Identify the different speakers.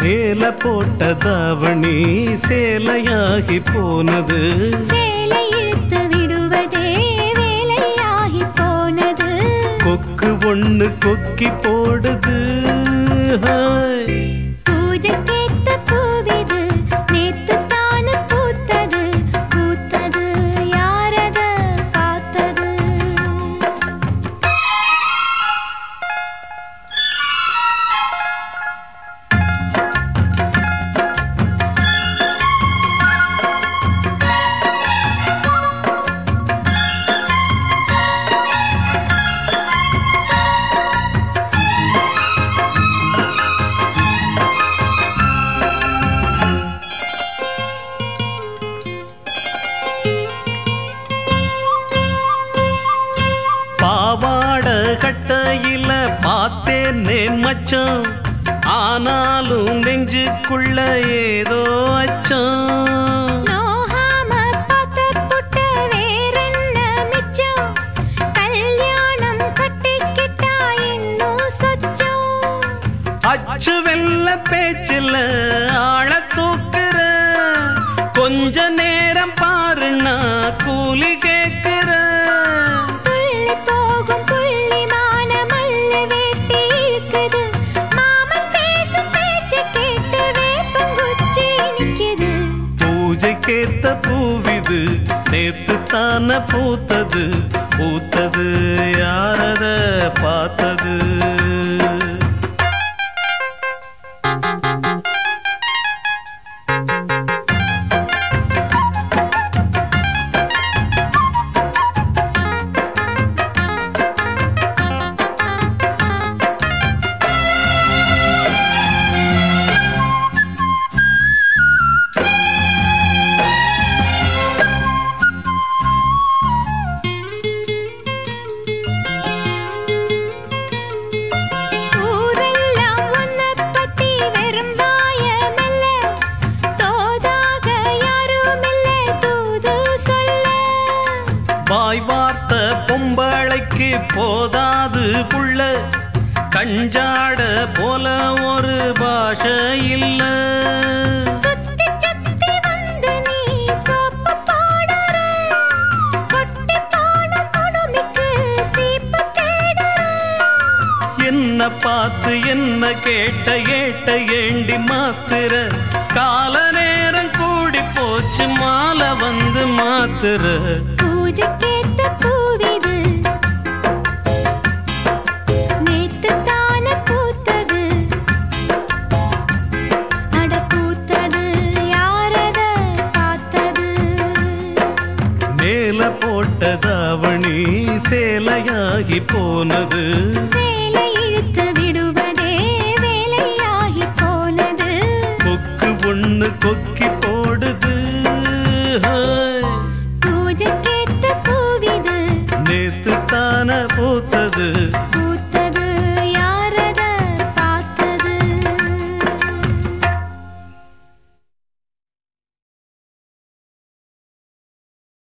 Speaker 1: மேல போட்ட தாவணி சேலையாகி போனது,
Speaker 2: சேலை இழுத்து விடுவதே வேலையாகி போனது.
Speaker 1: கொக்கு ஒண்ணு கொக்கி போடுது.
Speaker 2: பூஜைக்கேத்த பூவிது நேத்து தானு பூத்தது, பூத்தது யாரத பார்த்தது.
Speaker 1: பாவாட கட்டையில பார்த்தேனே மச்சம், ஆனாலும் நெஞ்சுக்குள்ள ஏதோ அச்சம்.
Speaker 2: நோகாம பார்த்த புட்ட வேறென்ன மிச்சம், கல்யாணம் கட்டிக்கிட்டா இன்னும் சொச்சம்.
Speaker 1: அச்சு வெல்ல பேச்சில் ஆழ தூக்குற, கொஞ்ச நேரம் பாருன்னா கூலி கேட்கிற.
Speaker 2: துள்ளி போகும் புள்ளிமான மல்லு வேட்டி இருக்குது, மாமன் பேசும் பேச்சை கேட்டு வேப்பங்குச்சி நிக்குது.
Speaker 1: பூஜைக்கேத்த பூவிது நேத்து தான பூத்தது, பூத்தது யாரத பார்த்தது.
Speaker 2: ஊரெல்லாம் உன்னைப் பத்தி வெறும் வாயமல்ல, தோதாக யாருமில்ல தூது சொல்ல.
Speaker 1: வாய் வார்த்த பொம்பளைக்கு போதாது புள்ள, கஞ்சாட போல ஒரு பாஷை இல்ல.
Speaker 2: சுத்தி சுத்தி வந்து நீ சோப்பு போடுற, கொட்டி போன குடுமிக்கு சீப்பு தேடுற.
Speaker 1: என்ன பார்த்து என்ன கேட்ட ஏட்ட ஏண்டி மாத்துற, கால நேரம் கூடி போச்சு மாலை வந்து மாத்துற.
Speaker 2: பூஜைக்கேத்த பூவிது நேத்து தான பூத்தது, அட பூத்தது யாரத பார்த்தது.
Speaker 1: மேல போட்ட தாவணி சேலையாகி போனது,
Speaker 2: சேலை இழுத்து விடுவதே வேலையாகி போனது.
Speaker 1: கொக்கு ஒண்ணு கொக்கி போடுது.
Speaker 2: பூஜைக்கேத்த பூவிது
Speaker 1: நேத்து தான பூத்தது.